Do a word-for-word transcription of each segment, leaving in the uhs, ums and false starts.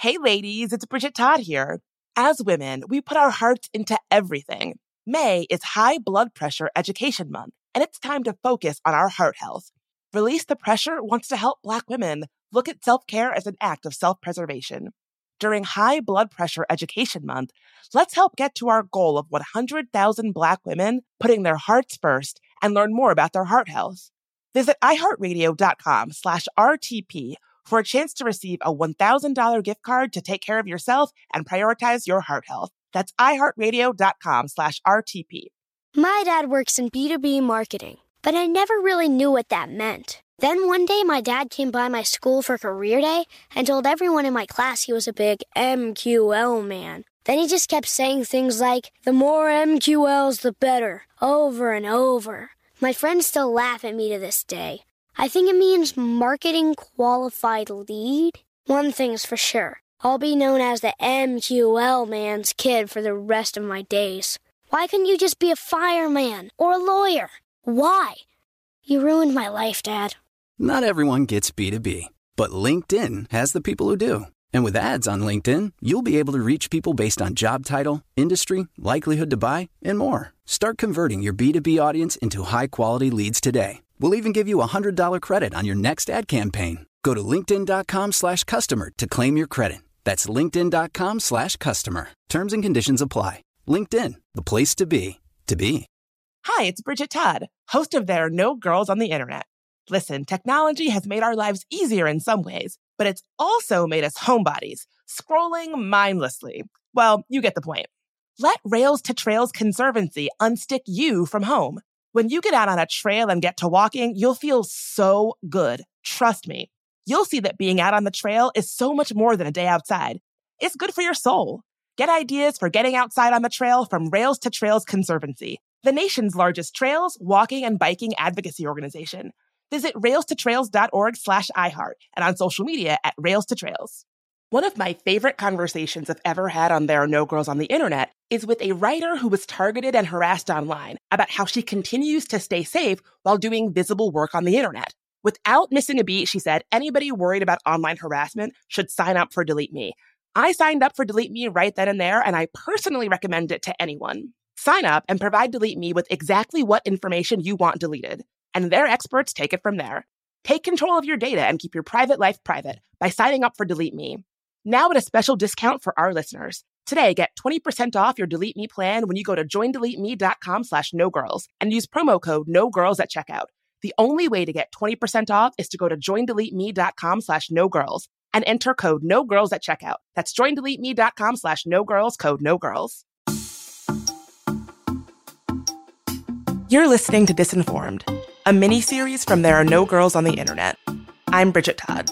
Hey ladies, it's Bridget Todd here. As women, we put our hearts into everything. May is High Blood Pressure Education Month, and it's time to focus on our heart health. Release the Pressure wants to help Black women look at self-care as an act of self-preservation. During High Blood Pressure Education Month, let's help get to our goal of one hundred thousand Black women putting their hearts first and learn more about their heart health. Visit iHeartRadio.com slash RTP for a chance to receive a one thousand dollars gift card to take care of yourself and prioritize your heart health. That's iHeartRadio.com slash RTP. My dad works in B two B marketing, but I never really knew what that meant. Then one day my dad came by my school for career day and told everyone in my class he was a big M Q L man. Then he just kept saying things like, the more M Q Ls, the better, over and over. My friends still laugh at me to this day. I think it means marketing qualified lead. One thing's for sure. I'll be known as the M Q L man's kid for the rest of my days. Why couldn't you just be a fireman or a lawyer? Why? You ruined my life, Dad. Not everyone gets B two B, but LinkedIn has the people who do. And with ads on LinkedIn, you'll be able to reach people based on job title, industry, likelihood to buy, and more. Start converting your B two B audience into high-quality leads today. We'll even give you a one hundred dollars credit on your next ad campaign. Go to linkedin.com slash customer to claim your credit. That's linkedin.com slash customer. Terms and conditions apply. LinkedIn, the place to be, to be. Hi, it's Bridget Todd, host of There Are No Girls on the Internet. Listen, technology has made our lives easier in some ways, but it's also made us homebodies, scrolling mindlessly. Well, you get the point. Let Rails to Trails Conservancy unstick you from home. When you get out on a trail and get to walking, you'll feel so good. Trust me. You'll see that being out on the trail is so much more than a day outside. It's good for your soul. Get ideas for getting outside on the trail from Rails to Trails Conservancy, the nation's largest trails, walking, and biking advocacy organization. Visit railstotrails.org slash iHeart and on social media at Rails to Trails. One of my favorite conversations I've ever had on There Are No Girls on the Internet is with a writer who was targeted and harassed online about how she continues to stay safe while doing visible work on the internet. Without missing a beat, she said, anybody worried about online harassment should sign up for Delete Me. I signed up for Delete Me right then and there, and I personally recommend it to anyone. Sign up and provide Delete Me with exactly what information you want deleted, and their experts take it from there. Take control of your data and keep your private life private by signing up for Delete Me. Now at a special discount for our listeners. Today, get twenty percent off your Delete Me plan when you go to joindeleteme.com slash no girls and use promo code no girls at checkout. The only way to get twenty percent off is to go to joindeleteme.com slash no girls and enter code no girls at checkout. That's joindeleteme.com slash no girls, code no girls. You're listening to Disinformed, a mini-series from There Are No Girls on the Internet. I'm Bridget Todd.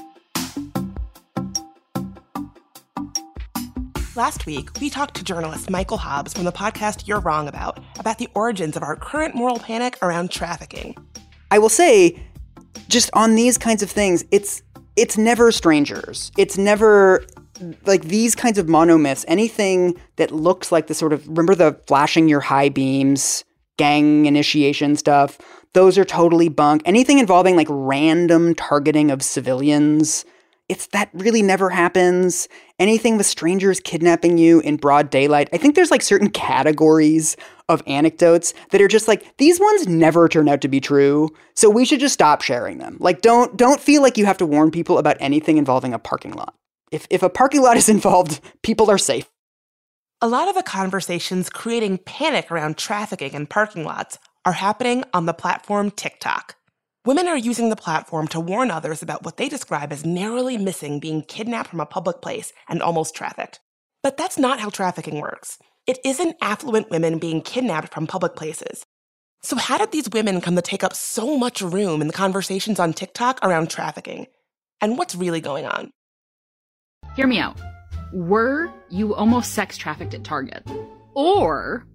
Last week, we talked to journalist Michael Hobbs from the podcast You're Wrong About, about the origins of our current moral panic around trafficking. I will say, just on these kinds of things, it's it's never strangers. It's never, like, these kinds of monomyths, anything that looks like the sort of, remember the flashing your high beams, gang initiation stuff? Those are totally bunk. Anything involving, like, random targeting of civilians, it's that really never happens. Anything with strangers kidnapping you in broad daylight. I think there's like certain categories of anecdotes that are just like, these ones never turn out to be true. So we should just stop sharing them. Like, don't don't feel like you have to warn people about anything involving a parking lot. If if a parking lot is involved, people are safe. A lot of the conversations creating panic around trafficking in parking lots are happening on the platform TikTok. Women are using the platform to warn others about what they describe as narrowly missing being kidnapped from a public place and almost trafficked. But that's not how trafficking works. It isn't affluent women being kidnapped from public places. So how did these women come to take up so much room in the conversations on TikTok around trafficking? And what's really going on? Hear me out. Were you almost sex trafficked at Target? Or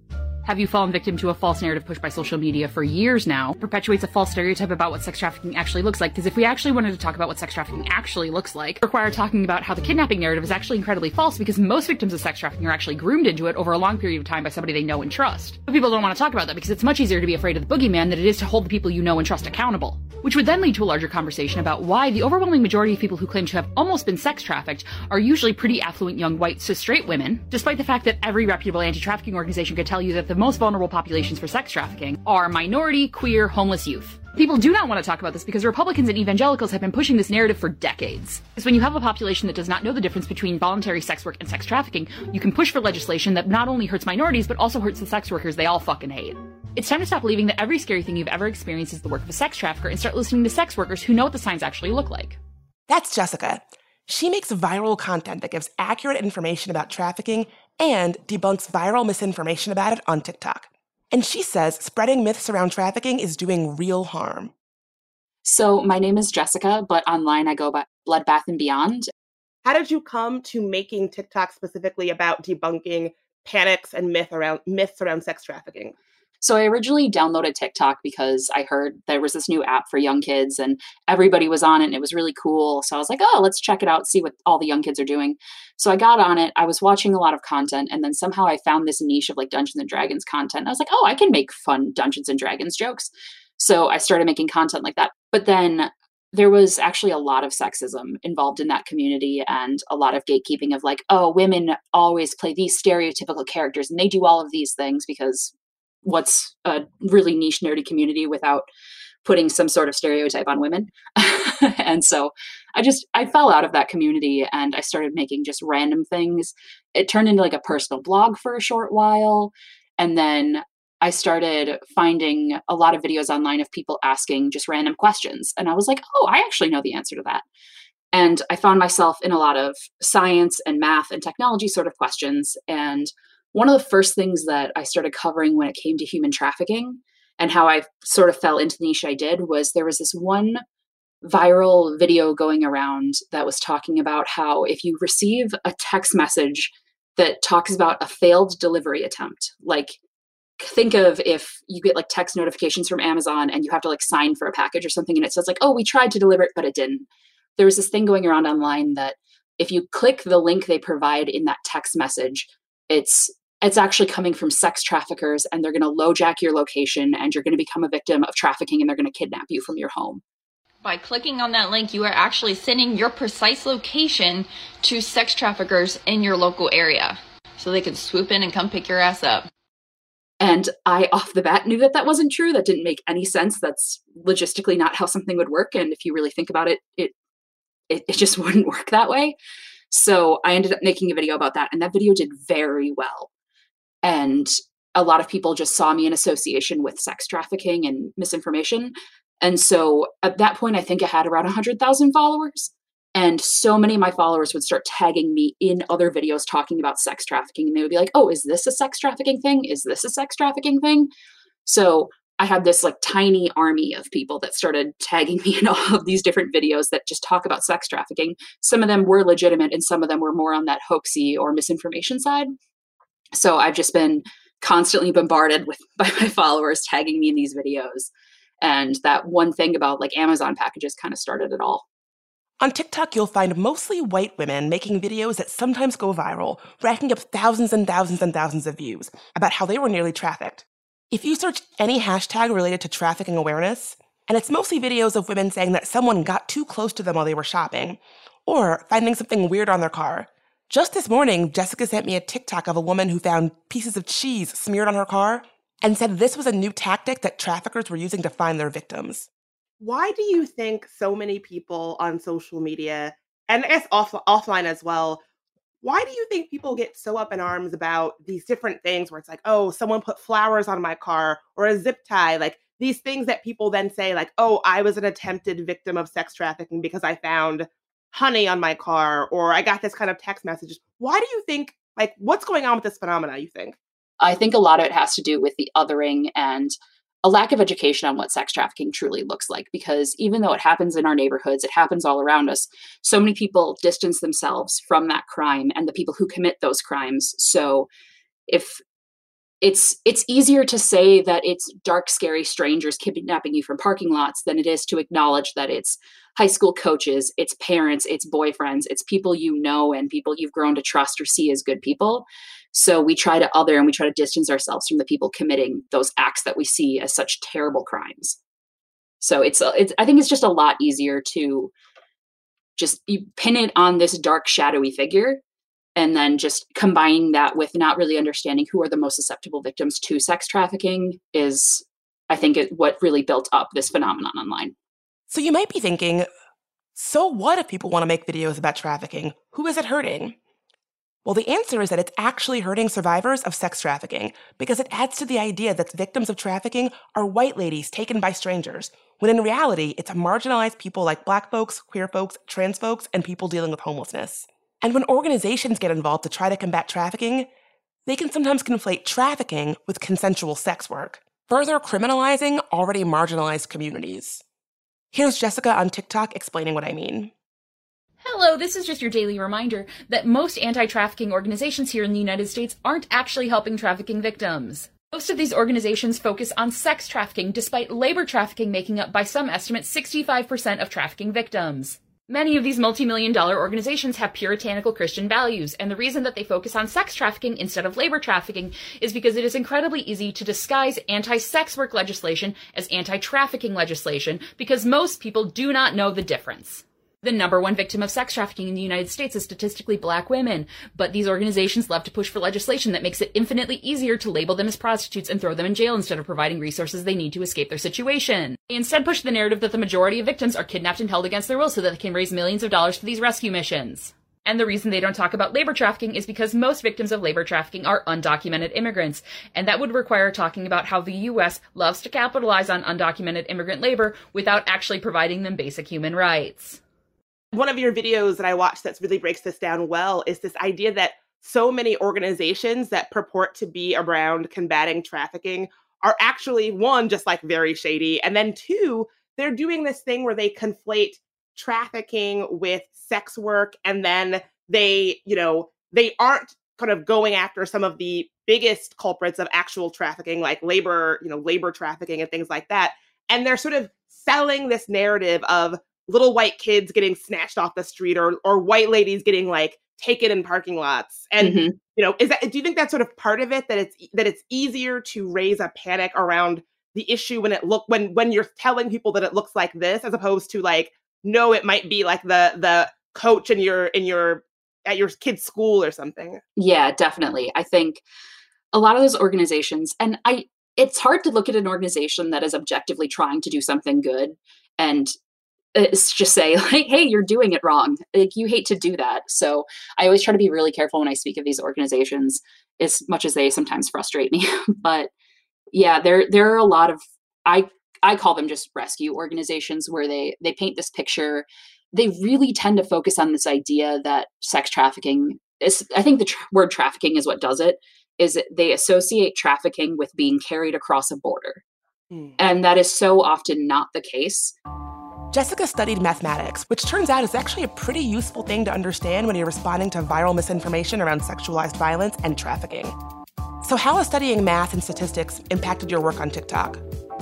Have You Fallen Victim to a False Narrative Pushed by Social Media for years now perpetuates a false stereotype about what sex trafficking actually looks like. Because if we actually wanted to talk about what sex trafficking actually looks like, it require talking about how the kidnapping narrative is actually incredibly false, because most victims of sex trafficking are actually groomed into it over a long period of time by somebody they know and trust. But people don't want to talk about that because it's much easier to be afraid of the boogeyman than it is to hold the people you know and trust accountable. Which would then lead to a larger conversation about why the overwhelming majority of people who claim to have almost been sex trafficked are usually pretty affluent young white cis straight women, despite the fact that every reputable anti-trafficking organization could tell you that the most vulnerable populations for sex trafficking are minority, queer, homeless youth. People do not want to talk about this because Republicans and evangelicals have been pushing this narrative for decades. Because when you have a population that does not know the difference between voluntary sex work and sex trafficking, you can push for legislation that not only hurts minorities, but also hurts the sex workers they all fucking hate. It's time to stop believing that every scary thing you've ever experienced is the work of a sex trafficker and start listening to sex workers who know what the signs actually look like. That's Jessica. She makes viral content that gives accurate information about trafficking and debunks viral misinformation about it on TikTok. And she says spreading myths around trafficking is doing real harm. So my name is Jessica, but online I go by Bloodbath and Beyond. How did you come to making TikTok specifically about debunking panics and myth around myths around sex trafficking? So I originally downloaded TikTok because I heard there was this new app for young kids and everybody was on it and it was really cool. So I was like, oh, let's check it out, see what all the young kids are doing. So I got on it. I was watching a lot of content and then somehow I found this niche of like Dungeons and Dragons content. I was like, oh, I can make fun Dungeons and Dragons jokes. So I started making content like that. But then there was actually a lot of sexism involved in that community and a lot of gatekeeping of like, oh, women always play these stereotypical characters and they do all of these things because what's a really niche nerdy community without putting some sort of stereotype on women. And so I just, I fell out of that community and I started making just random things. It turned into like a personal blog for a short while. And then I started finding a lot of videos online of people asking just random questions. And I was like, oh, I actually know the answer to that. And I found myself in a lot of science and math and technology sort of questions. And one of the first things that I started covering when it came to human trafficking and how I sort of fell into the niche I did was there was this one viral video going around that was talking about how if you receive a text message that talks about a failed delivery attempt, like think of if you get like text notifications from Amazon and you have to like sign for a package or something and it says like, oh, we tried to deliver it, but it didn't. There was this thing going around online that if you click the link they provide in that text message, it's it's actually coming from sex traffickers and they're going to LoJack your location and you're going to become a victim of trafficking and they're going to kidnap you from your home. By clicking on that link, you are actually sending your precise location to sex traffickers in your local area so they can swoop in and come pick your ass up. And I, off the bat, knew that that wasn't true. That didn't make any sense. That's logistically not how something would work. And if you really think about it, it it, it just wouldn't work that way. So I ended up making a video about that. And that video did very well. And a lot of people just saw me in association with sex trafficking and misinformation. And so at that point, I think I had around one hundred thousand followers. And so many of my followers would start tagging me in other videos talking about sex trafficking. And they would be like, oh, is this a sex trafficking thing? Is this a sex trafficking thing? So I had this like tiny army of people that started tagging me in all of these different videos that just talk about sex trafficking. Some of them were legitimate and some of them were more on that hoaxy or misinformation side. So I've just been constantly bombarded with by my followers tagging me in these videos. And that one thing about like Amazon packages kind of started it all. On TikTok, you'll find mostly white women making videos that sometimes go viral, racking up thousands and thousands and thousands of views about how they were nearly trafficked. If you search any hashtag related to trafficking awareness, and it's mostly videos of women saying that someone got too close to them while they were shopping, or finding something weird on their car. Just this morning, Jessica sent me a TikTok of a woman who found pieces of cheese smeared on her car and said this was a new tactic that traffickers were using to find their victims. Why do you think so many people on social media, and I guess off- offline as well, why do you think people get so up in arms about these different things where it's like, oh, someone put flowers on my car or a zip tie, like these things that people then say like, oh, I was an attempted victim of sex trafficking because I found honey on my car, or I got this kind of text messages. Why do you think, like, what's going on with this phenomena, you think? I think a lot of it has to do with the othering and a lack of education on what sex trafficking truly looks like, because even though it happens in our neighborhoods, it happens all around us. So many people distance themselves from that crime and the people who commit those crimes. So if it's it's easier to say that it's dark, scary strangers kidnapping you from parking lots than it is to acknowledge that it's high school coaches, it's parents, it's boyfriends, it's people you know and people you've grown to trust or see as good people. So we try to other and we try to distance ourselves from the people committing those acts that we see as such terrible crimes. So it's, it's I think it's just a lot easier to just you pin it on this dark, shadowy figure, and then just combining that with not really understanding who are the most susceptible victims to sex trafficking is, I think, it, what really built up this phenomenon online. So you might be thinking, so what if people want to make videos about trafficking? Who is it hurting? Well, the answer is that it's actually hurting survivors of sex trafficking because it adds to the idea that victims of trafficking are white ladies taken by strangers, when in reality, it's marginalized people like Black folks, queer folks, trans folks, and people dealing with homelessness. And when organizations get involved to try to combat trafficking, they can sometimes conflate trafficking with consensual sex work, further criminalizing already marginalized communities. Here's Jessica on TikTok explaining what I mean. Hello, this is just your daily reminder that most anti-trafficking organizations here in the United States aren't actually helping trafficking victims. Most of these organizations focus on sex trafficking, despite labor trafficking making up, by some estimates, sixty-five percent of trafficking victims. Many of these multi-million dollar organizations have puritanical Christian values, and the reason that they focus on sex trafficking instead of labor trafficking is because it is incredibly easy to disguise anti-sex work legislation as anti-trafficking legislation, because most people do not know the difference. The number one victim of sex trafficking in the United States is statistically Black women, but these organizations love to push for legislation that makes it infinitely easier to label them as prostitutes and throw them in jail instead of providing resources they need to escape their situation. They instead push the narrative that the majority of victims are kidnapped and held against their will so that they can raise millions of dollars for these rescue missions. And the reason they don't talk about labor trafficking is because most victims of labor trafficking are undocumented immigrants, and that would require talking about how the U S loves to capitalize on undocumented immigrant labor without actually providing them basic human rights. One of your videos that I watched that really breaks this down well is this idea that so many organizations that purport to be around combating trafficking are actually, one, just like very shady. And then two, they're doing this thing where they conflate trafficking with sex work. And then they, you know, they aren't kind of going after some of the biggest culprits of actual trafficking, like labor, you know, labor trafficking and things like that. And they're sort of selling this narrative of little white kids getting snatched off the street or or white ladies getting like taken in parking lots. And, mm-hmm. you know, is that, do you think that's sort of part of it, that it's, that it's easier to raise a panic around the issue when it look, when, when you're telling people that it looks like this, as opposed to like, no, it might be like the, the coach in your, in your, at your kid's school or something? Yeah, definitely. I think a lot of those organizations, and I, it's hard to look at an organization that is objectively trying to do something good and it's just say like, hey, you're doing it wrong. Like, you hate to do that. So I always try to be really careful when I speak of these organizations, as much as they sometimes frustrate me. But yeah, there there are a lot of, I I call them just rescue organizations, where they they paint this picture. They really tend to focus on this idea that sex trafficking is, I think the tr- word trafficking is what does it, is it, they associate trafficking with being carried across a border. Mm. And that is so often not the case. Jessica studied mathematics, which turns out is actually a pretty useful thing to understand when you're responding to viral misinformation around sexualized violence and trafficking. So how has studying math and statistics impacted your work on TikTok?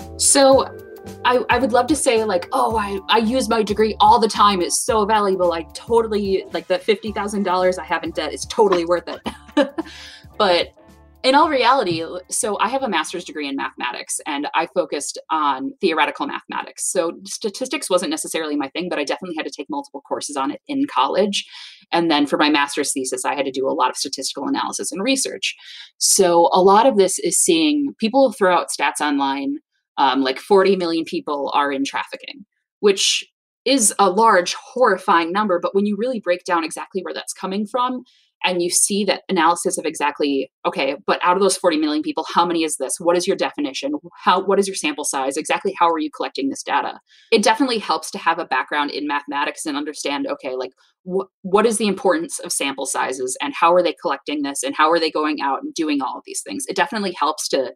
So I, I would love to say like, oh, I, I use my degree all the time. It's so valuable. I totally, like the fifty thousand dollars I have in debt is totally worth it. But in all reality, so I have a master's degree in mathematics, and I focused on theoretical mathematics. So statistics wasn't necessarily my thing, but I definitely had to take multiple courses on it in college. And then for my master's thesis, I had to do a lot of statistical analysis and research. So a lot of this is seeing people throw out stats online, um, like forty million people are in trafficking, which is a large, horrifying number. But when you really break down exactly where that's coming from, and you see that analysis of exactly, okay, but out of those forty million people, how many is this? What is your definition? How, what is your sample size? Exactly how are you collecting this data? It definitely helps to have a background in mathematics and understand, okay, like wh- what is the importance of sample sizes and how are they collecting this and how are they going out and doing all of these things? It definitely helps to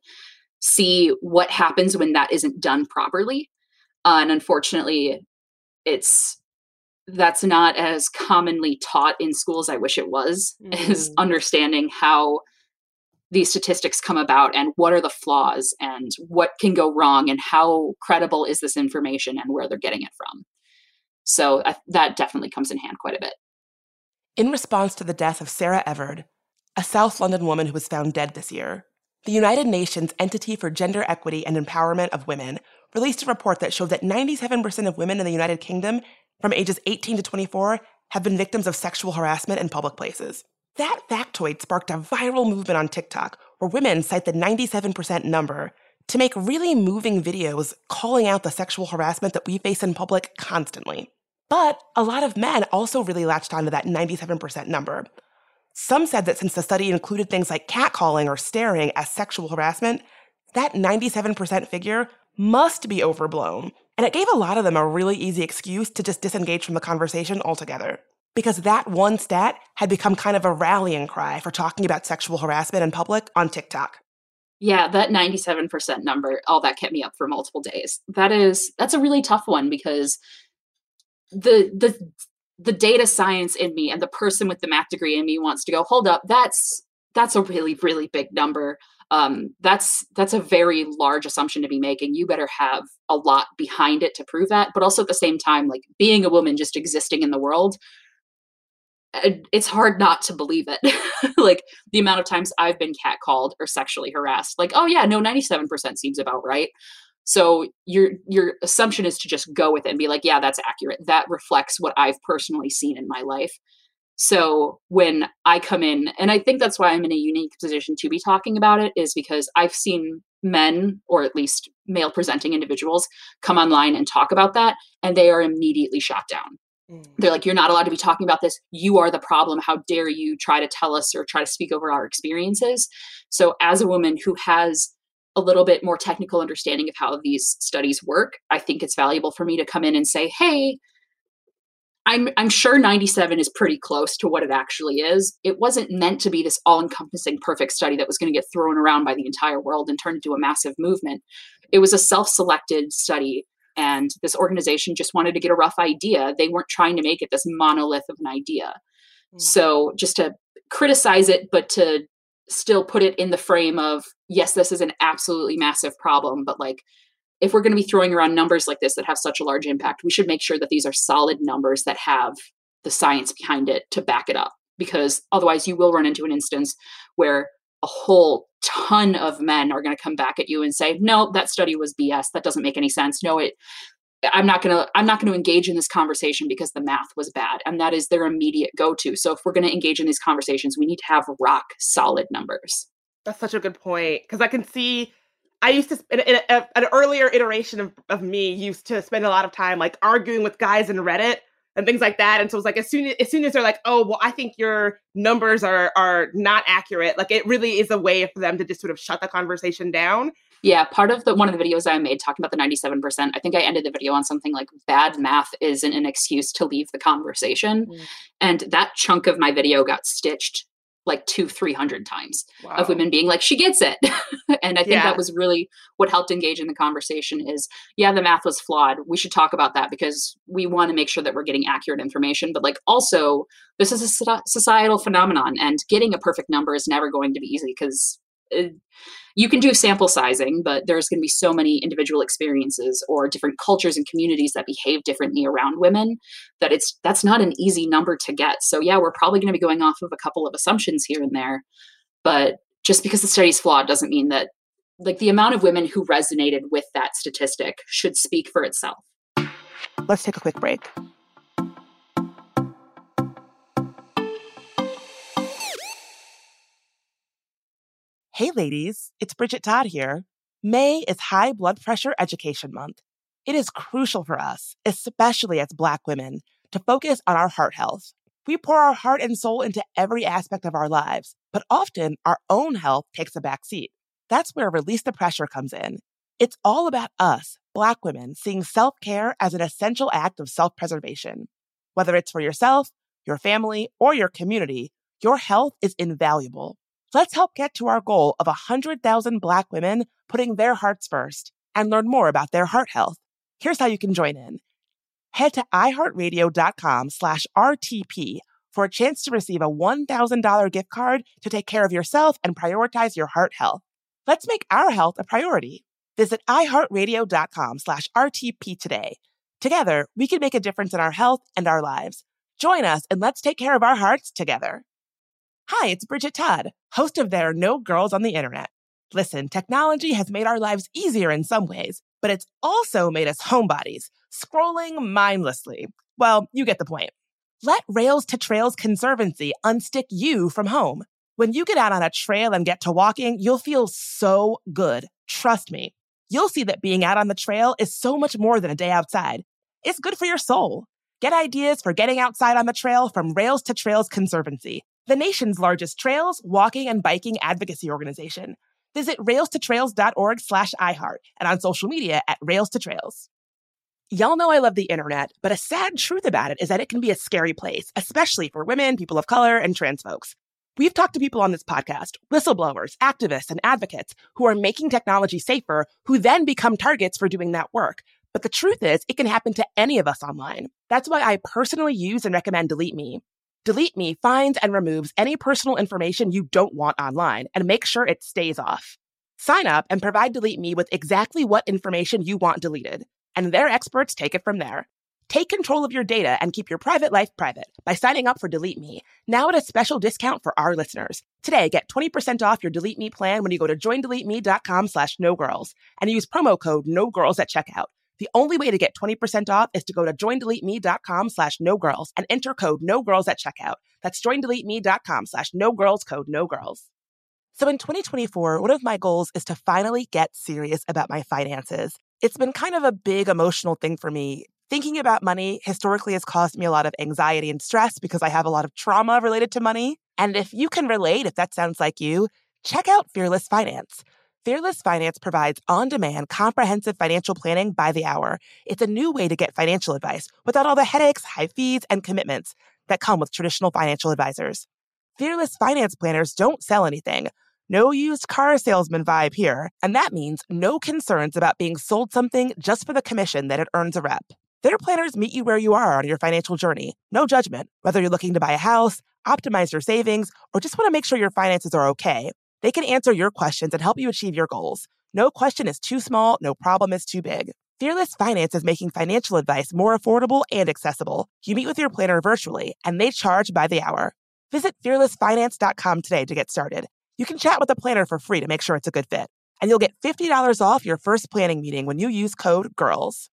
see what happens when that isn't done properly. Uh, and unfortunately, it's, that's not as commonly taught in schools. I wish it was, mm. is understanding how these statistics come about and what are the flaws and what can go wrong and how credible is this information and where they're getting it from. So uh, that definitely comes in hand quite a bit. In response to the death of Sarah Everard, a South London woman who was found dead this year, the United Nations Entity for Gender Equity and Empowerment of Women released a report that showed that ninety-seven percent of women in the United Kingdom from ages eighteen to twenty-four have been victims of sexual harassment in public places. That factoid sparked a viral movement on TikTok where women cite the ninety-seven percent number to make really moving videos calling out the sexual harassment that we face in public constantly. But a lot of men also really latched onto that ninety-seven percent number. Some said that since the study included things like catcalling or staring as sexual harassment, that ninety-seven percent figure must be overblown. And it gave a lot of them a really easy excuse to just disengage from the conversation altogether. Because that one stat had become kind of a rallying cry for talking about sexual harassment in public on TikTok. Yeah, that ninety-seven percent number, all that kept me up for multiple days. That is, that's a really tough one because the the the data science in me and the person with the math degree in me wants to go, hold up, that's that's a really, really big number. Um, that's that's a very large assumption to be making. You better have a lot behind it to prove that. But also at the same time, like being a woman just existing in the world, it's hard not to believe it. Like the amount of times I've been catcalled or sexually harassed, like, oh yeah, no, ninety-seven percent seems about right. So your your assumption is to just go with it and be like, yeah, that's accurate. That reflects what I've personally seen in my life. So when I come in, and I think that's why I'm in a unique position to be talking about it, is because I've seen men, or at least male presenting individuals, come online and talk about that, and they are immediately shot down. They're like, you're not allowed to be talking about this. You are the problem. How dare you try to tell us or try to speak over our experiences? So as a woman who has a little bit more technical understanding of how these studies work, I think it's valuable for me to come in and say, hey, I'm I'm sure ninety-seven is pretty close to what it actually is. It wasn't meant to be this all-encompassing perfect study that was going to get thrown around by the entire world and turn into a massive movement. It was a self-selected study. And this organization just wanted to get a rough idea. They weren't trying to make it this monolith of an idea. Mm. So just to criticize it, but to still put it in the frame of, yes, this is an absolutely massive problem. But like, if we're going to be throwing around numbers like this that have such a large impact, we should make sure that these are solid numbers that have the science behind it to back it up. Because otherwise you will run into an instance where a whole ton of men are going to come back at you and say, no, that study was B S. That doesn't make any sense. No, it, I'm not going to, I'm not going to engage in this conversation because the math was bad. And that is their immediate go-to. So if we're going to engage in these conversations, we need to have rock solid numbers. That's such a good point. Cause I can see, I used to, in, in a, an earlier iteration of, of me used to spend a lot of time like arguing with guys in Reddit and things like that. And so it's like, as soon as, as soon as they're like, oh, well, I think your numbers are are not accurate. Like it really is a way for them to just sort of shut the conversation down. Yeah. Part of the, one of the videos I made talking about the ninety-seven percent, I think I ended the video on something like bad math isn't an excuse to leave the conversation. Mm. And that chunk of my video got stitched like two, three hundred times wow. of women being like, she gets it. And I think yeah. that was really what helped engage in the conversation is, yeah, the math was flawed. We should talk about that because we want to make sure that we're getting accurate information. But like, also, this is a societal phenomenon and getting a perfect number is never going to be easy because you can do sample sizing, but there's going to be so many individual experiences or different cultures and communities that behave differently around women that it's that's not an easy number to get. So yeah, we're probably going to be going off of a couple of assumptions here and there, but just because the study's flawed doesn't mean that like the amount of women who resonated with that statistic should speak for itself. Let's take a quick break. Hey ladies, it's Bridget Todd here. May is High Blood Pressure Education Month. It is crucial for us, especially as Black women, to focus on our heart health. We pour our heart and soul into every aspect of our lives, but often our own health takes a back seat. That's where Release the Pressure comes in. It's all about us, Black women, seeing self-care as an essential act of self-preservation. Whether it's for yourself, your family, or your community, your health is invaluable. Let's help get to our goal of one hundred thousand Black women putting their hearts first and learn more about their heart health. Here's how you can join in. Head to iHeartRadio.com slash RTP for a chance to receive a one thousand dollars gift card to take care of yourself and prioritize your heart health. Let's make our health a priority. Visit iHeartRadio.com slash RTP today. Together, we can make a difference in our health and our lives. Join us and let's take care of our hearts together. Hi, it's Bridget Todd, host of There Are No Girls on the Internet. Listen, technology has made our lives easier in some ways, but it's also made us homebodies, scrolling mindlessly. Well, you get the point. Let Rails to Trails Conservancy unstick you from home. When you get out on a trail and get to walking, you'll feel so good. Trust me. You'll see that being out on the trail is so much more than a day outside. It's good for your soul. Get ideas for getting outside on the trail from Rails to Trails Conservancy, the nation's largest trails, walking, and biking advocacy organization. Visit railstotrails.org slash iHeart and on social media at Rails to Trails. Y'all know I love the internet, but a sad truth about it is that it can be a scary place, especially for women, people of color, and trans folks. We've talked to people on this podcast, whistleblowers, activists, and advocates who are making technology safer, who then become targets for doing that work. But the truth is, it can happen to any of us online. That's why I personally use and recommend Delete Me. Delete Me finds and removes any personal information you don't want online and makes sure it stays off. Sign up and provide Delete Me with exactly what information you want deleted, and their experts take it from there. Take control of your data and keep your private life private by signing up for Delete Me, now at a special discount for our listeners. Today, get twenty percent off your Delete Me plan when you go to joindeleteme.com slash no-girls and use promo code no-girls at checkout. The only way to get twenty percent off is to go to joindeleteme.com slash no-girls and enter code no-girls at checkout. That's joindeleteme.com slash no-girls, code no-girls. So in twenty twenty-four, one of my goals is to finally get serious about my finances. It's been kind of a big emotional thing for me. Thinking about money historically has caused me a lot of anxiety and stress because I have a lot of trauma related to money. And if you can relate, if that sounds like you, check out Fearless Finance. Fearless Finance provides on-demand, comprehensive financial planning by the hour. It's a new way to get financial advice without all the headaches, high fees, and commitments that come with traditional financial advisors. Fearless Finance planners don't sell anything. No used car salesman vibe here. And that means no concerns about being sold something just for the commission that it earns a rep. Their planners meet you where you are on your financial journey. No judgment. Whether you're looking to buy a house, optimize your savings, or just want to make sure your finances are okay, they can answer your questions and help you achieve your goals. No question is too small, no problem is too big. Fearless Finance is making financial advice more affordable and accessible. You meet with your planner virtually, and they charge by the hour. Visit fearless finance dot com today to get started. You can chat with a planner for free to make sure it's a good fit. And you'll get fifty dollars off your first planning meeting when you use code GIRLS.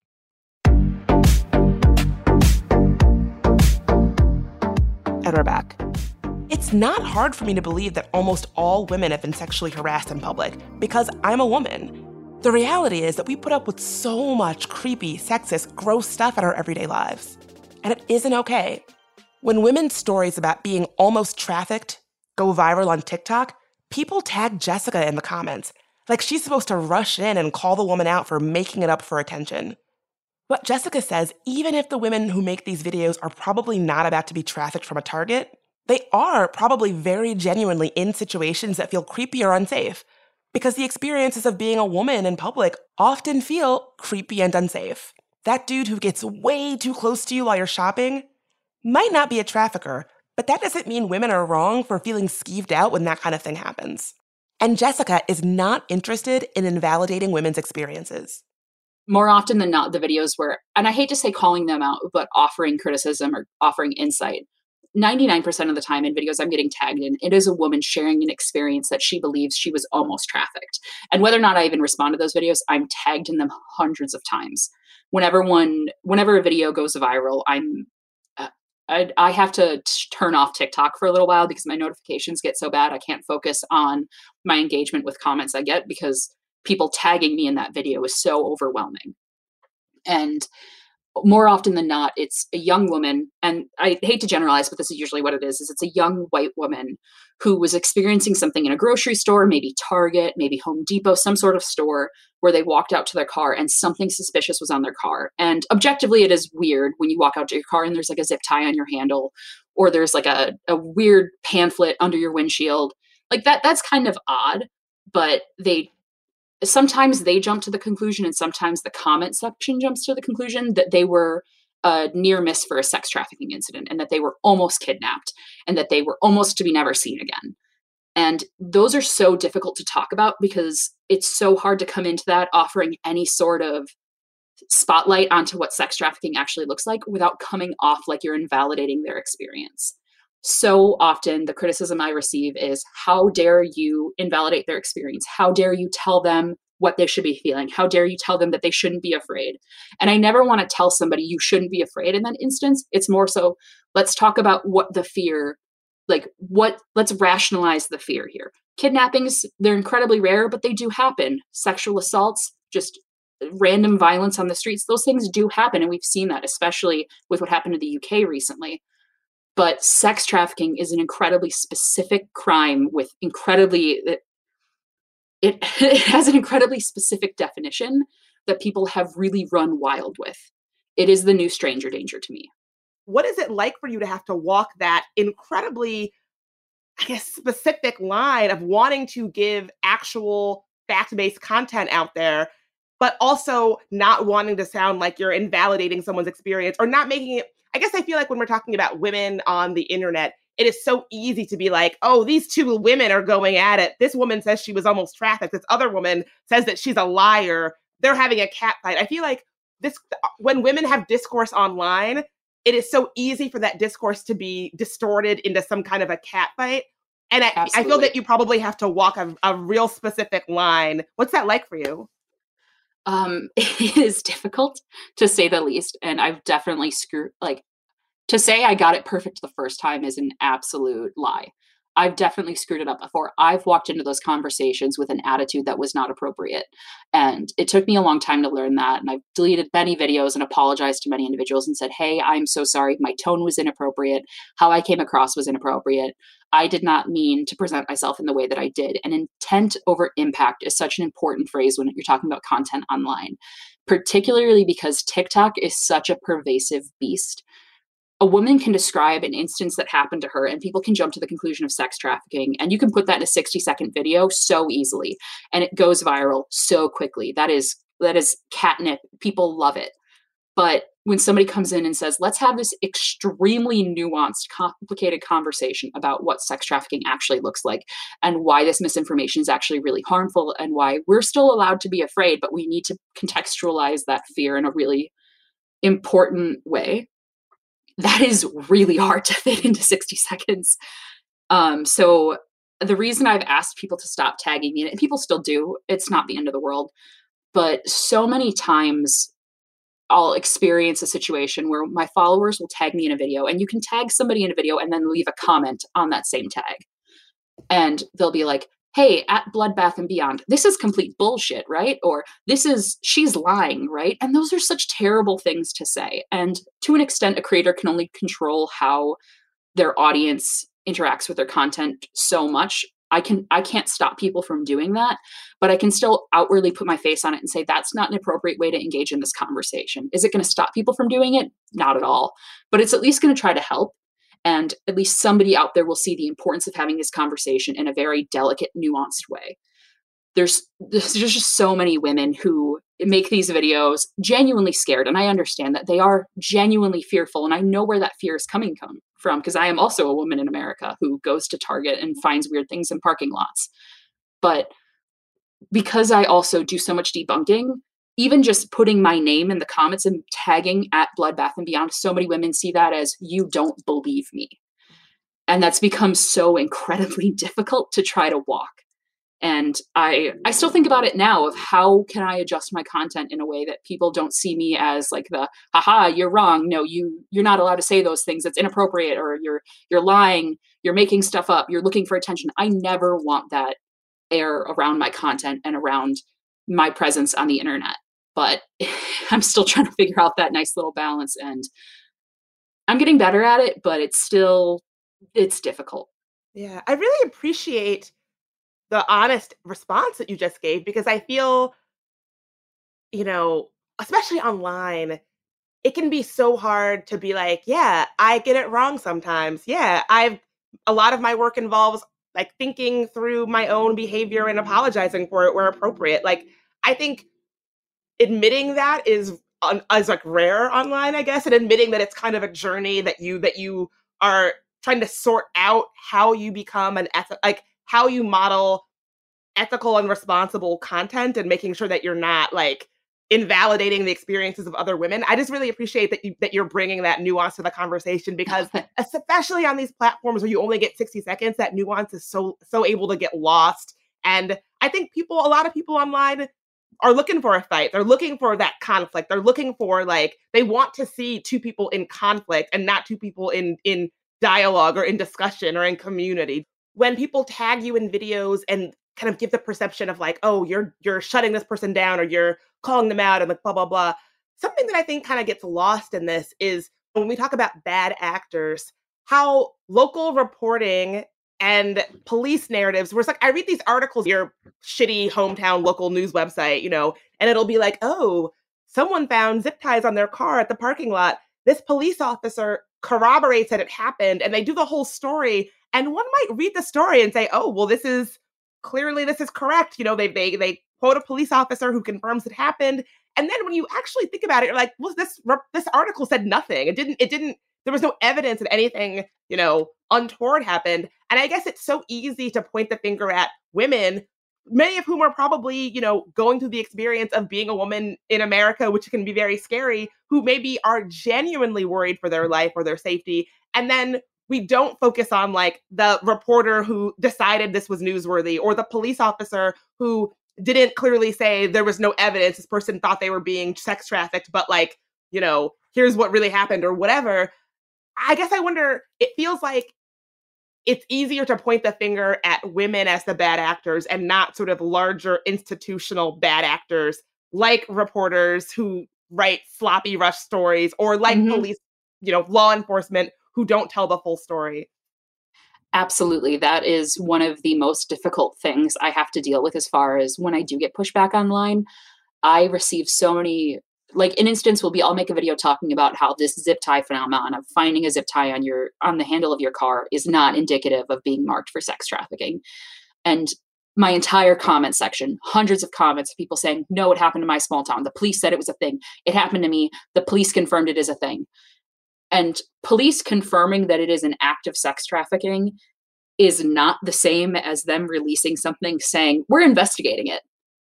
And we're back. It's not hard for me to believe that almost all women have been sexually harassed in public because I'm a woman. The reality is that we put up with so much creepy, sexist, gross stuff in our everyday lives. And it isn't okay. When women's stories about being almost trafficked go viral on TikTok, people tag Jessica in the comments, like she's supposed to rush in and call the woman out for making it up for attention. But Jessica says even if the women who make these videos are probably not about to be trafficked from a target, they are probably very genuinely in situations that feel creepy or unsafe, because the experiences of being a woman in public often feel creepy and unsafe. That dude who gets way too close to you while you're shopping might not be a trafficker, but that doesn't mean women are wrong for feeling skeeved out when that kind of thing happens. And Jessica is not interested in invalidating women's experiences. More often than not, the videos where, and I hate to say calling them out, but offering criticism or offering insight, ninety-nine percent of the time in videos I'm getting tagged in, it is a woman sharing an experience that she believes she was almost trafficked. And whether or not I even respond to those videos, I'm tagged in them hundreds of times. Whenever one, whenever a video goes viral, I'm, uh, I, I have to t- turn off TikTok for a little while because my notifications get so bad. I can't focus on my engagement with comments I get because people tagging me in that video is so overwhelming. And more often than not, it's a young woman, and I hate to generalize, but this is usually what it is, is it's a young white woman who was experiencing something in a grocery store, maybe Target, maybe Home Depot, some sort of store where they walked out to their car and something suspicious was on their car. And objectively, it is weird when you walk out to your car and there's like a zip tie on your handle, or there's like a, a weird pamphlet under your windshield. Like that, that's kind of odd, but they sometimes they jump to the conclusion, and sometimes the comment section jumps to the conclusion that they were a near miss for a sex trafficking incident and that they were almost kidnapped and that they were almost to be never seen again. And those are so difficult to talk about because it's so hard to come into that offering any sort of spotlight onto what sex trafficking actually looks like without coming off like you're invalidating their experience. So often the criticism I receive is, how dare you invalidate their experience? How dare you tell them what they should be feeling? How dare you tell them that they shouldn't be afraid? And I never want to tell somebody you shouldn't be afraid in that instance. It's more so, let's talk about what the fear, like what, let's rationalize the fear here. Kidnappings, they're incredibly rare, but they do happen. Sexual assaults, just random violence on the streets, those things do happen. And we've seen that, especially with what happened in the U K recently. But sex trafficking is an incredibly specific crime with incredibly, it, it has an incredibly specific definition that people have really run wild with. It is the new stranger danger to me. What is it like for you to have to walk that incredibly, I guess, specific line of wanting to give actual fact-based content out there, but also not wanting to sound like you're invalidating someone's experience or not making it, I guess I feel like when we're talking about women on the internet, it is so easy to be like, oh, these two women are going at it. This woman says she was almost trafficked. This other woman says that she's a liar. They're having a cat fight. I feel like this, when women have discourse online, it is so easy for that discourse to be distorted into some kind of a cat fight. And I, I feel that you probably have to walk a, a real specific line. What's that like for you? Um, it is difficult to say the least. And I've definitely screwed, like, to say I got it perfect the first time is an absolute lie. I've definitely screwed it up before. I've walked into those conversations with an attitude that was not appropriate. And it took me a long time to learn that. And I've deleted many videos and apologized to many individuals and said, hey, I'm so sorry. My tone was inappropriate. How I came across was inappropriate. I did not mean to present myself in the way that I did. And intent over impact is such an important phrase when you're talking about content online, particularly because TikTok is such a pervasive beast. A woman can describe an instance that happened to her and people can jump to the conclusion of sex trafficking. And you can put that in a sixty second video so easily. And it goes viral so quickly. That is, that is catnip. People love it. But when somebody comes in and says, let's have this extremely nuanced, complicated conversation about what sex trafficking actually looks like and why this misinformation is actually really harmful and why we're still allowed to be afraid, but we need to contextualize that fear in a really important way. That is really hard to fit into sixty seconds. Um, so the reason I've asked people to stop tagging me, and people still do, it's not the end of the world, but so many times I'll experience a situation where my followers will tag me in a video, and you can tag somebody in a video and then leave a comment on that same tag. And they'll be like, hey, at Bloodbath and Beyond, this is complete bullshit, right? Or this is, she's lying, right? And those are such terrible things to say. And to an extent, a creator can only control how their audience interacts with their content so much. I can, I can't stop people from doing that, but I can still outwardly put my face on it and say, that's not an appropriate way to engage in this conversation. Is it going to stop people from doing it? Not at all, but it's at least going to try to help. And at least somebody out there will see the importance of having this conversation in a very delicate, nuanced way. There's, there's just so many women who make these videos genuinely scared. And I understand that they are genuinely fearful. And I know where that fear is coming from, because I am also a woman in America who goes to Target and finds weird things in parking lots. But because I also do so much debunking, even just putting my name in the comments and tagging at Bloodbath and Beyond, so many women see that as, you don't believe me. And that's become so incredibly difficult to try to walk. And I I still think about it now of how can I adjust my content in a way that people don't see me as like the, haha, you're wrong. No, you, you're not allowed to say those things. That's inappropriate. Or you're, you're lying. You're making stuff up. You're looking for attention. I never want that air around my content and around my presence on the internet. But I'm still trying to figure out that nice little balance, and I'm getting better at it, but it's still, it's difficult. Yeah, I really appreciate the honest response that you just gave, because I feel, you know, especially online, it can be so hard to be like, yeah, I get it wrong sometimes. Yeah, I've, a lot of my work involves like thinking through my own behavior and apologizing for it where appropriate. Like, I think admitting that is on, as like rare online, I guess, and admitting that it's kind of a journey that you that you are trying to sort out how you become an eth- like how you model ethical and responsible content and making sure that you're not like invalidating the experiences of other women. I just really appreciate that you that you're bringing that nuance to the conversation, because especially on these platforms where you only get sixty seconds, that nuance is so so able to get lost. And I think people, a lot of people online are looking for a fight. They're looking for that conflict. They're looking for like, they want to see two people in conflict and not two people in in dialogue or in discussion or in community. When people tag you in videos and kind of give the perception of like, oh, you're you're shutting this person down or you're calling them out and like blah, blah, blah. Something that I think kind of gets lost in this is when we talk about bad actors, how local reporting and police narratives, where it's like, I read these articles, your shitty hometown local news website, you know, and it'll be like, oh, someone found zip ties on their car at the parking lot. This police officer corroborates that it happened, and they do the whole story. And one might read the story and say, oh, well, this is clearly this is correct. You know, they they they quote a police officer who confirms it happened. And then when you actually think about it, you're like, well, this this article said nothing. It didn't, it didn't, there was no evidence that anything, you know, untoward happened. And I guess it's so easy to point the finger at women, many of whom are probably, you know, going through the experience of being a woman in America, which can be very scary, who maybe are genuinely worried for their life or their safety. And then we don't focus on like the reporter who decided this was newsworthy, or the police officer who didn't clearly say there was no evidence. This person thought they were being sex trafficked, but like, you know, here's what really happened or whatever. I guess I wonder, it feels like it's easier to point the finger at women as the bad actors and not sort of larger institutional bad actors like reporters who write sloppy rush stories, or like mm-hmm. police, you know, law enforcement who don't tell the full story. Absolutely. That is one of the most difficult things I have to deal with as far as when I do get pushback online. I receive so many, like an instance will be, I'll make a video talking about how this zip tie phenomenon of finding a zip tie on your, on the handle of your car is not indicative of being marked for sex trafficking. And my entire comment section, hundreds of comments, people saying, no, it happened in my small town. The police said it was a thing. It happened to me. The police confirmed it is a thing. And police confirming that it is an act of sex trafficking is not the same as them releasing something saying, we're investigating it.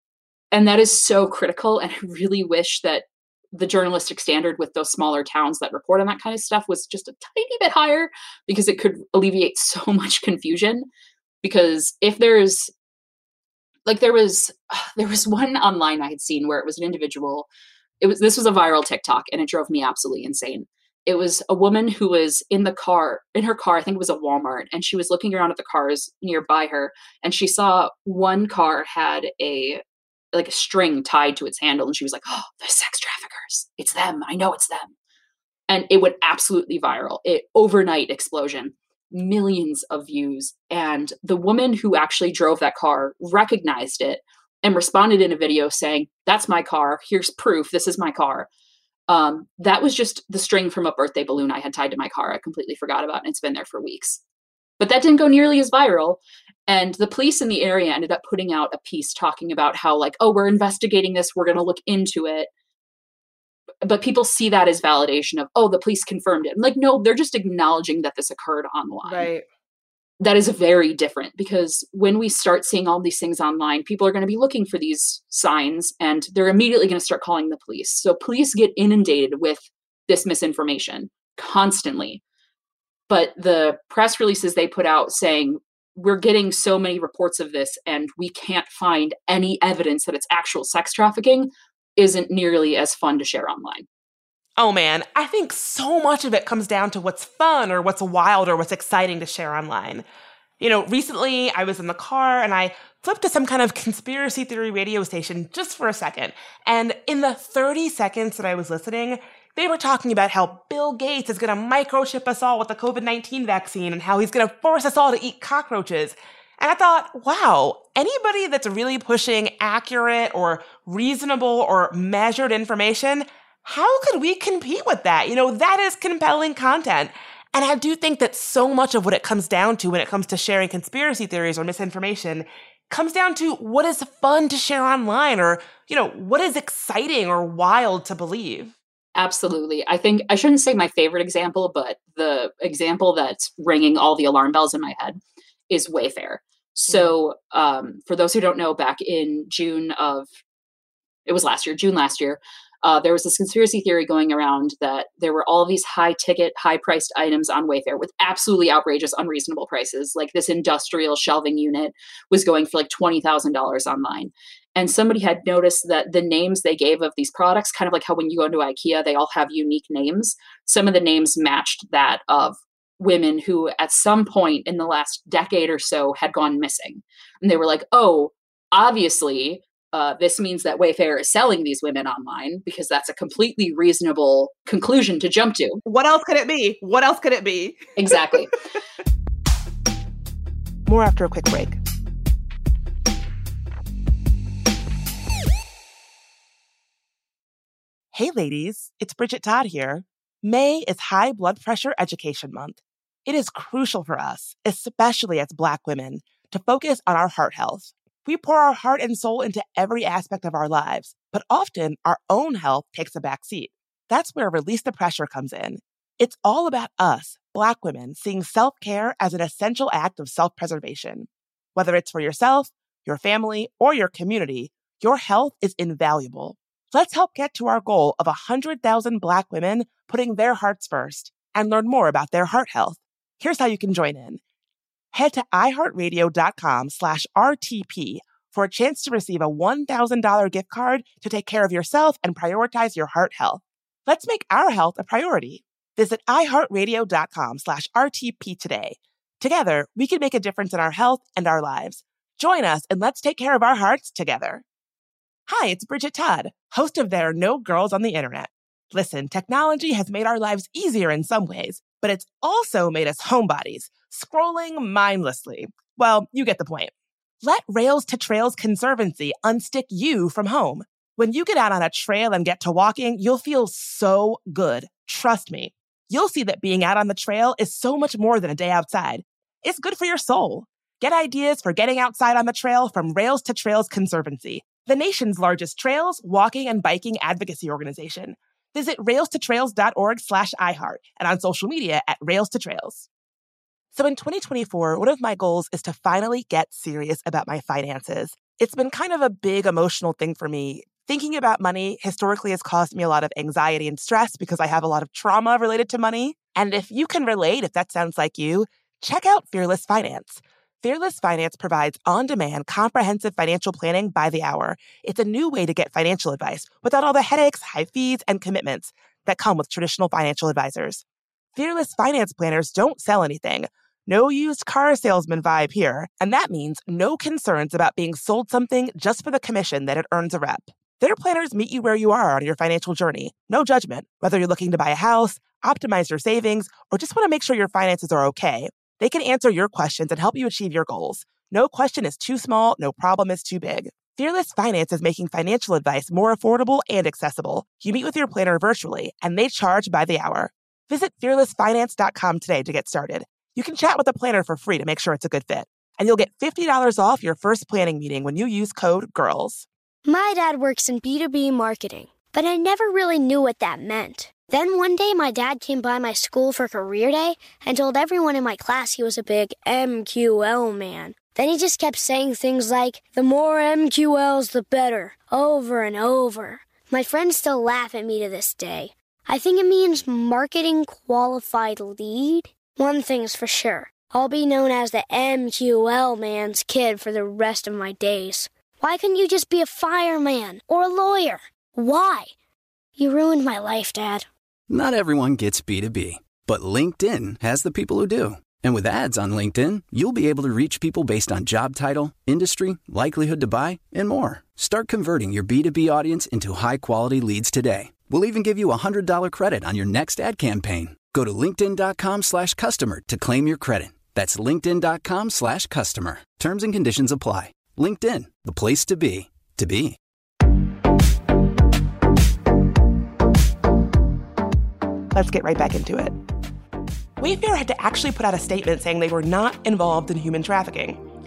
And that is so critical. And I really wish that the journalistic standard with those smaller towns that report on that kind of stuff was just a tiny bit higher, because it could alleviate so much confusion. Because if there's, like there was, there was one online I had seen where it was an individual, it was, this was a viral TikTok, and it drove me absolutely insane. It was a woman who was in the car, in her car, I think it was a Walmart, and she was looking around at the cars nearby her, and she saw one car had a, like a string tied to its handle, and she was like, oh, the sex traffickers, it's them, I know it's them. And it went absolutely viral. It overnight explosion, millions of views. And the woman who actually drove that car recognized it and responded in a video saying, that's my car, here's proof, this is my car. Um, that was just the string from a birthday balloon I had tied to my car. I completely forgot about, and it's been there for weeks. But that didn't go nearly as viral. And the police in the area ended up putting out a piece talking about how like, oh, we're investigating this, we're going to look into it. But people see that as validation of, oh, the police confirmed it. I'm like, no, they're just acknowledging that this occurred online. Right. That is very different, because when we start seeing all these things online, people are going to be looking for these signs, and they're immediately going to start calling the police. So police get inundated with this misinformation constantly. But the press releases they put out saying, we're getting so many reports of this and we can't find any evidence that it's actual sex trafficking, isn't nearly as fun to share online. Oh man, I think so much of it comes down to what's fun or what's wild or what's exciting to share online. You know, recently I was in the car and I flipped to some kind of conspiracy theory radio station just for a second. And in the thirty seconds that I was listening, they were talking about how Bill Gates is going to microchip us all with the covid nineteen vaccine and how he's going to force us all to eat cockroaches. And I thought, wow, anybody that's really pushing accurate or reasonable or measured information, how could we compete with that? You know, that is compelling content. And I do think that so much of what it comes down to when it comes to sharing conspiracy theories or misinformation comes down to what is fun to share online, or, you know, what is exciting or wild to believe. Absolutely. I think I shouldn't say my favorite example, but the example that's ringing all the alarm bells in my head is Wayfair. So um, for those who don't know, back in June of, it was last year, June last year, uh, there was this conspiracy theory going around that there were all these high ticket, high priced items on Wayfair with absolutely outrageous, unreasonable prices. Like this industrial shelving unit was going for like twenty thousand dollars online. And somebody had noticed that the names they gave of these products, kind of like how when you go into IKEA, they all have unique names. Some of the names matched that of women who at some point in the last decade or so had gone missing. And they were like, oh, obviously, uh, this means that Wayfair is selling these women online, because that's a completely reasonable conclusion to jump to. What else could it be? What else could it be? Exactly. More after a quick break. Hey ladies, it's Bridget Todd here. May is High Blood Pressure Education Month. It is crucial for us, especially as Black women, to focus on our heart health. We pour our heart and soul into every aspect of our lives, but often our own health takes a back seat. That's where Release the Pressure comes in. It's all about us, Black women, seeing self-care as an essential act of self-preservation. Whether it's for yourself, your family, or your community, your health is invaluable. Let's help get to our goal of one hundred thousand Black women putting their hearts first and learn more about their heart health. Here's how you can join in. Head to iHeartRadio.com slash RTP for a chance to receive a one thousand dollars gift card to take care of yourself and prioritize your heart health. Let's make our health a priority. Visit iHeartRadio.com slash RTP today. Together, we can make a difference in our health and our lives. Join us and let's take care of our hearts together. Hi, it's Bridget Todd, host of There Are No Girls on the Internet. Listen, technology has made our lives easier in some ways, but it's also made us homebodies, scrolling mindlessly. Well, you get the point. Let Rails to Trails Conservancy unstick you from home. When you get out on a trail and get to walking, you'll feel so good. Trust me. You'll see that being out on the trail is so much more than a day outside. It's good for your soul. Get ideas for getting outside on the trail from Rails to Trails Conservancy, the nation's largest trails, walking, and biking advocacy organization. Visit railstotrails.org slash iHeart and on social media at Rails to Trails. So in twenty twenty-four, one of my goals is to finally get serious about my finances. It's been kind of a big emotional thing for me. Thinking about money historically has caused me a lot of anxiety and stress because I have a lot of trauma related to money. And if you can relate, if that sounds like you, check out Fearless Finance. Fearless Finance provides on-demand, comprehensive financial planning by the hour. It's a new way to get financial advice without all the headaches, high fees, and commitments that come with traditional financial advisors. Fearless Finance planners don't sell anything. No used car salesman vibe here, and that means no concerns about being sold something just for the commission that it earns a rep. Their planners meet you where you are on your financial journey. No judgment. Whether you're looking to buy a house, optimize your savings, or just want to make sure your finances are okay, they can answer your questions and help you achieve your goals. No question is too small, no problem is too big. Fearless Finance is making financial advice more affordable and accessible. You meet with your planner virtually, and they charge by the hour. Visit fearless finance dot com today to get started. You can chat with a planner for free to make sure it's a good fit. And you'll get fifty dollars off your first planning meeting when you use code GIRLS. My dad works in B two B marketing, but I never really knew what that meant. Then one day my dad came by my school for career day and told everyone in my class he was a big M Q L man. Then he just kept saying things like, the more M Q Ls, the better, over and over. My friends still laugh at me to this day. I think it means marketing qualified lead. One thing's for sure, I'll be known as the M Q L man's kid for the rest of my days. Why couldn't you just be a fireman or a lawyer? Why? You ruined my life, Dad. Not everyone gets B two B, but LinkedIn has the people who do. And with ads on LinkedIn, you'll be able to reach people based on job title, industry, likelihood to buy, and more. Start converting your B two B audience into high-quality leads today. We'll even give you a one hundred dollars credit on your next ad campaign. Go to linkedin.com slash customer to claim your credit. That's linkedin.com slash customer. Terms and conditions apply. LinkedIn, the place to be, to be. Let's get right back into it. Wayfair had to actually put out a statement saying they were not involved in human trafficking.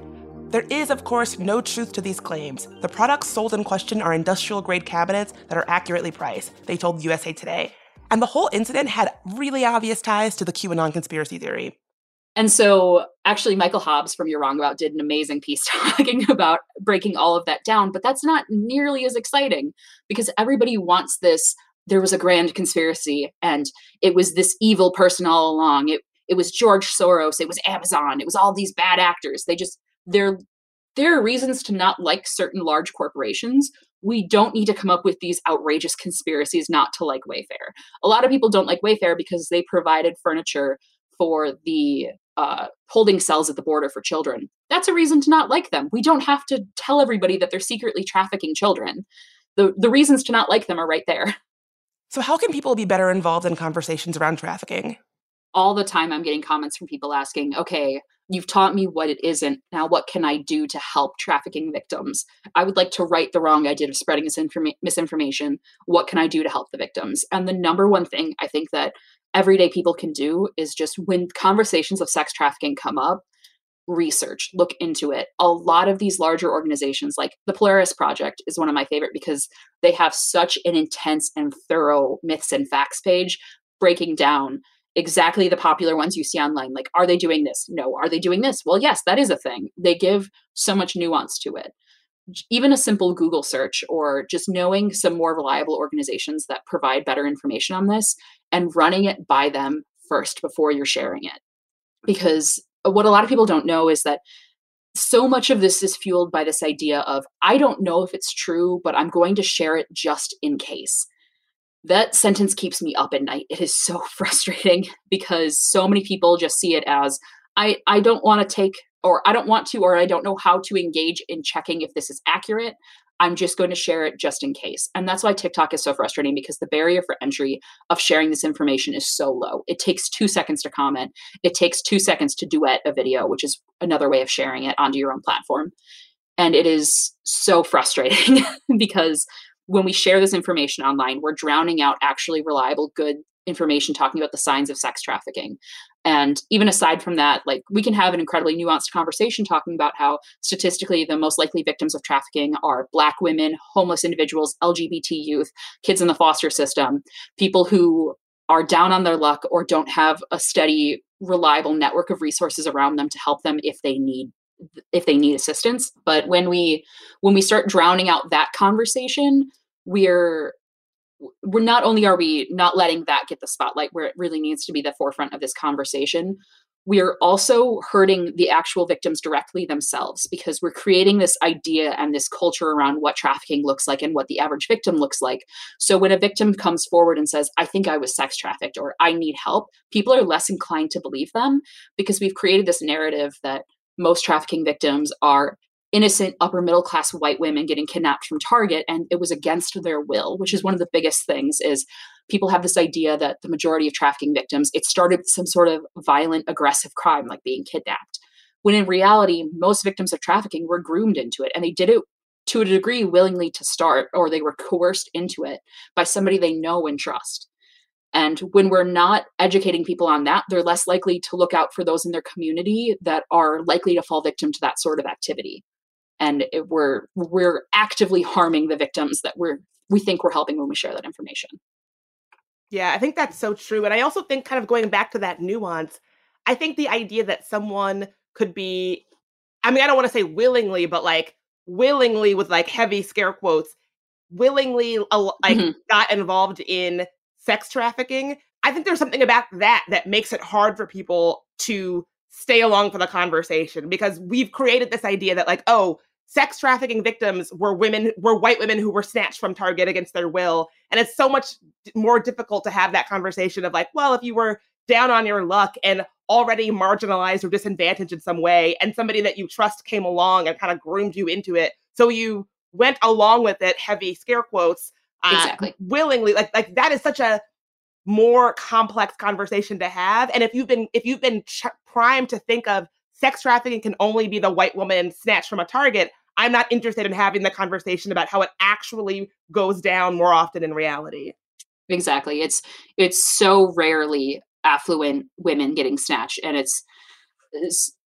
There is, of course, no truth to these claims. The products sold in question are industrial-grade cabinets that are accurately priced, they told U S A Today. And the whole incident had really obvious ties to the QAnon conspiracy theory. And so actually Michael Hobbs from You're Wrong About did an amazing piece talking about breaking all of that down, but that's not nearly as exciting because everybody wants this, there was a grand conspiracy and it was this evil person all along. It it was George Soros, it was Amazon, it was all these bad actors. They just, there, there are reasons to not like certain large corporations. We don't need to come up with these outrageous conspiracies not to like Wayfair. A lot of people don't like Wayfair because they provided furniture for the uh, holding cells at the border for children. That's a reason to not like them. We don't have to tell everybody that they're secretly trafficking children. The, the reasons to not like them are right there. So how can people be better involved in conversations around trafficking? All the time I'm getting comments from people asking, okay, you've taught me what it isn't. Now what can I do to help trafficking victims? I would like to right the wrong I did of spreading misinform- misinformation. What can I do to help the victims? And the number one thing I think that everyday people can do is just when conversations of sex trafficking come up, research, look into it. A lot of these larger organizations, like the Polaris Project is one of my favorite because they have such an intense and thorough myths and facts page breaking down exactly the popular ones you see online. Like, are they doing this? No. Are they doing this? Well, yes, that is a thing. They give so much nuance to it. Even a simple Google search or just knowing some more reliable organizations that provide better information on this and running it by them first before you're sharing it. Because what a lot of people don't know is that so much of this is fueled by this idea of, I don't know if it's true, but I'm going to share it just in case. That sentence keeps me up at night. It is so frustrating because so many people just see it as, I, I don't want to take, or I don't want to, or I don't know how to engage in checking if this is accurate. I'm just going to share it just in case. And that's why TikTok is so frustrating because the barrier for entry of sharing this information is so low. It takes two seconds to comment. It takes two seconds to duet a video, which is another way of sharing it onto your own platform. And it is so frustrating because when we share this information online, we're drowning out actually reliable, good information talking about the signs of sex trafficking. And even aside from that, like we can have an incredibly nuanced conversation talking about how statistically the most likely victims of trafficking are Black women, homeless individuals, L G B T youth, kids in the foster system, people who are down on their luck or don't have a steady, reliable network of resources around them to help them if they need if they need assistance. But when we when we start drowning out that conversation, we're we're not only are we not letting that get the spotlight where it really needs to be the forefront of this conversation, we are also hurting the actual victims directly themselves because we're creating this idea and this culture around what trafficking looks like and what the average victim looks like. So when a victim comes forward and says, I think I was sex trafficked or I need help, people are less inclined to believe them because we've created this narrative that most trafficking victims are innocent upper middle class white women getting kidnapped from Target and it was against their will, which is one of the biggest things is people have this idea that the majority of trafficking victims, it started some sort of violent, aggressive crime like being kidnapped. When in reality, most victims of trafficking were groomed into it and they did it to a degree willingly to start, or they were coerced into it by somebody they know and trust. And when we're not educating people on that, they're less likely to look out for those in their community that are likely to fall victim to that sort of activity. And it, we're we're actively harming the victims that we're we think we're helping when we share that information. Yeah, I think that's so true. And I also think kind of going back to that nuance, I think the idea that someone could be, I mean, I don't want to say willingly, but like willingly with like heavy scare quotes, willingly uh, like mm-hmm. got involved in sex trafficking. I think there's something about that that makes it hard for people to stay along for the conversation because we've created this idea that like, oh, sex trafficking victims were women, were white women who were snatched from Target against their will. And it's so much more difficult to have that conversation of like, well, if you were down on your luck and already marginalized or disadvantaged in some way, and somebody that you trust came along and kind of groomed you into it, so you went along with it, heavy scare quotes, uh, exactly. willingly, like like that is such a more complex conversation to have. And if you've been if you've been ch- primed to think of sex trafficking can only be the white woman snatched from a Target, I'm not interested in having the conversation about how it actually goes down more often in reality. Exactly. It's it's so rarely affluent women getting snatched. And it's, it's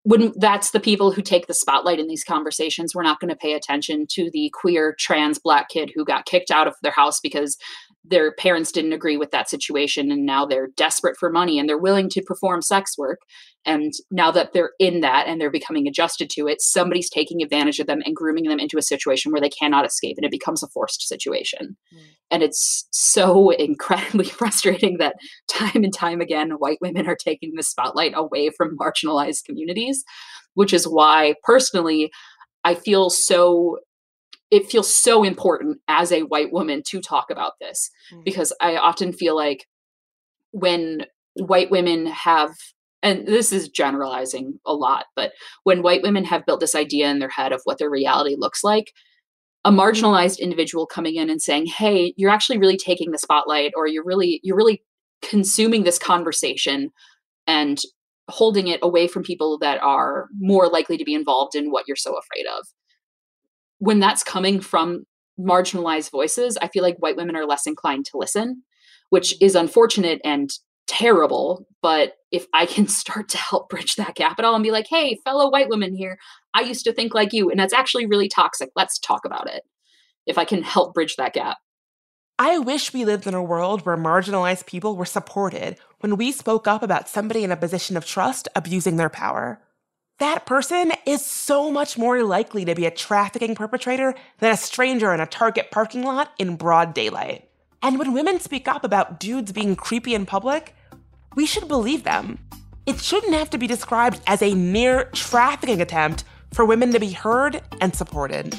when that's the people who take the spotlight in these conversations, we're not going to pay attention to the queer trans Black kid who got kicked out of their house because their parents didn't agree with that situation. And now they're desperate for money and they're willing to perform sex work. And now that they're in that and they're becoming adjusted to it, somebody's taking advantage of them and grooming them into a situation where they cannot escape. And it becomes a forced situation. Mm. And it's so incredibly frustrating that time and time again, white women are taking the spotlight away from marginalized communities, which is why personally, I feel so it feels so important as a white woman to talk about this, mm. because I often feel like when white women have, and this is generalizing a lot, but when white women have built this idea in their head of what their reality looks like, a marginalized individual coming in and saying, hey, you're actually really taking the spotlight, or you're really, you're really consuming this conversation and holding it away from people that are more likely to be involved in what you're so afraid of. When that's coming from marginalized voices, I feel like white women are less inclined to listen, which is unfortunate and terrible. But if I can start to help bridge that gap at all and be like, hey, fellow white women here, I used to think like you, and that's actually really toxic. Let's talk about it. If I can help bridge that gap. I wish we lived in a world where marginalized people were supported when we spoke up about somebody in a position of trust abusing their power. That person is so much more likely to be a trafficking perpetrator than a stranger in a Target parking lot in broad daylight. And when women speak up about dudes being creepy in public, we should believe them. It shouldn't have to be described as a near trafficking attempt for women to be heard and supported.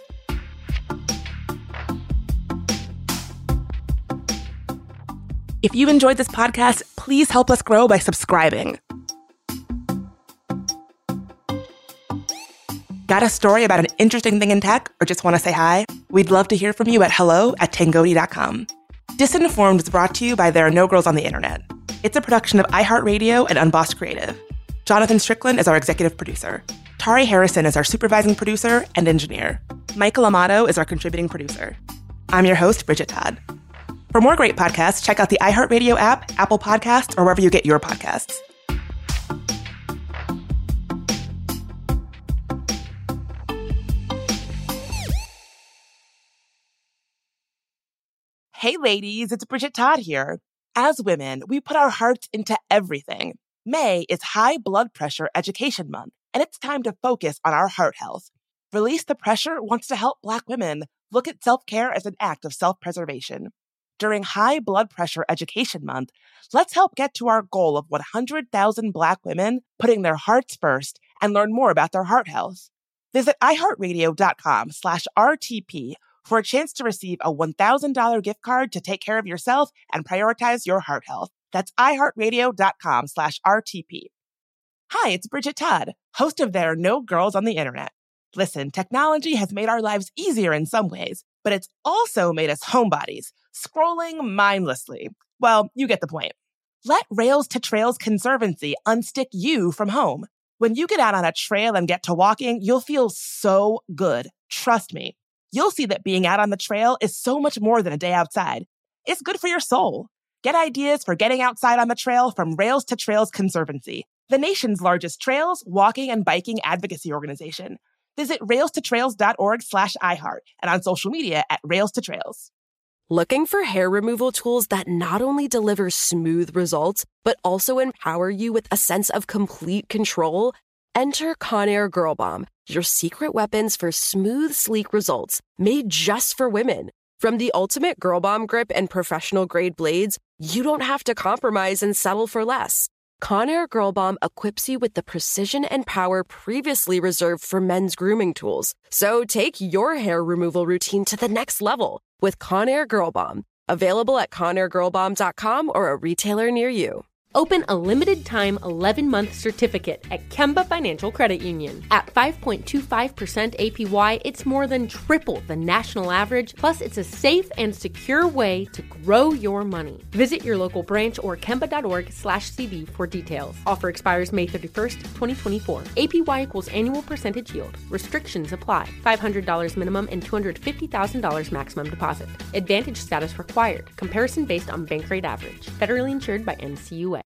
If you enjoyed this podcast, please help us grow by subscribing. Got a story about an interesting thing in tech or just want to say hi? We'd love to hear from you at hello at tangoti dot com. Disinformed is brought to you by There Are No Girls on the Internet. It's a production of iHeartRadio and Unbossed Creative. Jonathan Strickland is our executive producer. Tari Harrison is our supervising producer and engineer. Michael Amato is our contributing producer. I'm your host, Bridget Todd. For more great podcasts, check out the iHeartRadio app, Apple Podcasts, or wherever you get your podcasts. Hey ladies, it's Bridget Todd here. As women, we put our hearts into everything. May is High Blood Pressure Education Month, and it's time to focus on our heart health. Release the Pressure wants to help Black women look at self-care as an act of self-preservation. During High Blood Pressure Education Month, let's help get to our goal of one hundred thousand Black women putting their hearts first and learn more about their heart health. Visit iHeartRadio.com slash RTP for a chance to receive a one thousand dollars gift card to take care of yourself and prioritize your heart health. That's iHeartRadio.com slash RTP. Hi, it's Bridget Todd, host of There Are No Girls on the Internet. Listen, technology has made our lives easier in some ways, but it's also made us homebodies, scrolling mindlessly. Well, you get the point. Let Rails to Trails Conservancy unstick you from home. When you get out on a trail and get to walking, you'll feel so good. Trust me. You'll see that being out on the trail is so much more than a day outside. It's good for your soul. Get ideas for getting outside on the trail from Rails to Trails Conservancy, the nation's largest trails, walking, and biking advocacy organization. Visit rails to trails dot org slash iHeart and on social media at Rails to Trails. Looking for hair removal tools that not only deliver smooth results, but also empower you with a sense of complete control? Enter Conair Girl Bomb, your secret weapons for smooth, sleek results, made just for women. From the ultimate Girl Bomb grip and professional-grade blades, you don't have to compromise and settle for less. Conair Girl Bomb equips you with the precision and power previously reserved for men's grooming tools. So take your hair removal routine to the next level with Conair Girl Bomb. Available at conair girl bomb dot com or a retailer near you. Open a limited-time eleven-month certificate at Kemba Financial Credit Union. At five point two five percent A P Y, it's more than triple the national average, plus it's a safe and secure way to grow your money. Visit your local branch or kemba.org slash CD for details. Offer expires May thirty-first, twenty twenty-four. A P Y equals annual percentage yield. Restrictions apply. five hundred dollars minimum and two hundred fifty thousand dollars maximum deposit. Advantage status required. Comparison based on bank rate average. Federally insured by N C U A.